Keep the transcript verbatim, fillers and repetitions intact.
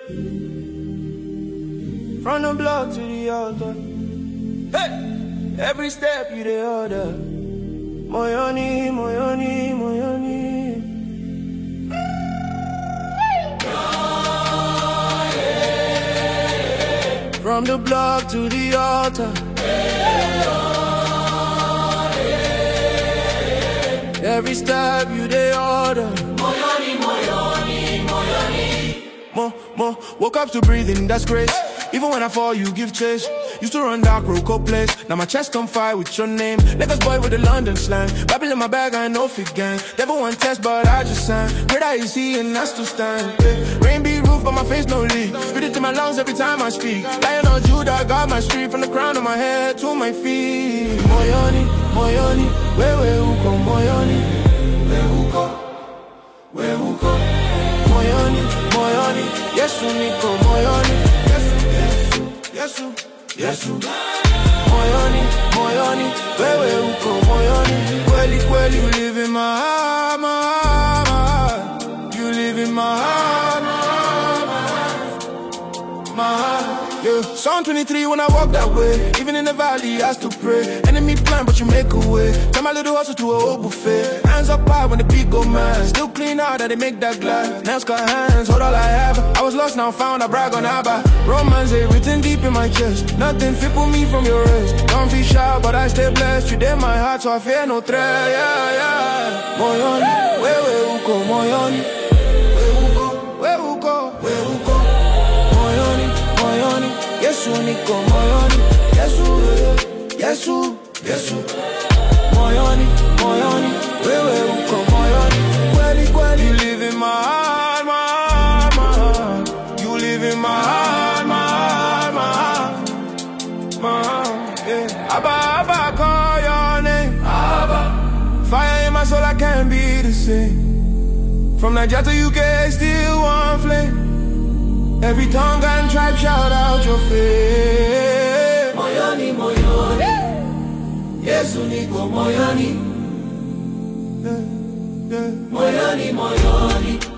From the block to the altar. Hey! Every step you the order. Moyoni, Moyoni, Moyoni. From the block to the altar. Every step you the order. Moyoni, Moyoni, Moyoni. Mo, mo, woke up to breathing, that's grace. Even when I fall, you give chase. Used to run dark road, cold place. Now my chest on fire with your name. Lagos boy with the London slang. Bible in my bag, I ain't no fit gang. Devil one test, but I just sang. Great I see and I still stand. Yeah. Rain be roof, but my face no leak. Spit it to my lungs every time I speak. Lion on Judah, got my street from the crown of my head to my feet. Moyoni, Moyoni, where where who come? Moyoni, where who go? Where who go? Moyoni, Moyoni, yes you Nico, Moyoni. Yesu, Yesu, Moyoni, Moyoni, wewe uko Moyoni. Kweli kweli, you live in my heart, my heart, my heart. You live in my heart, my heart, my heart. Yeah. Psalm twenty-three when I walk that way. Even in the valley, I still pray. Enemy plan, but you make a way. Turn my little hustle to a whole buffet. Hands up high when the beat go mad. Still clean out that they make that glass. Nails got hands, hold all I have. I was lost, now found, I brag on Abba. Romance ain't written deep in my chest. Nothing fit with me from your rest. Don't feel shy, but I stay blessed. You did my heart, so I fear no threat. Yeah, yeah. Moyoni, where where uko Moyoni? Where uko, where uko, where uko? Moyoni, Moyoni, Yesu Nico, Moyoni, Yesu, Yesu, Yesu. Moyoni, Moyoni, where where uko Moyoni? Kweli kweli, you live in my heart, my heart, my heart. You live in my heart, my heart, my heart, my heart. Yeah. Abba, Abba, I call your name. Abba. Fire in my soul, I can't be the same. From Nigeria to U K, still one flame. Every tongue and tribe shout out your faith. Moyoni, Moyoni, Yesu Nico, Moyoni. Yeah, yeah. Moyoni, Moyoni.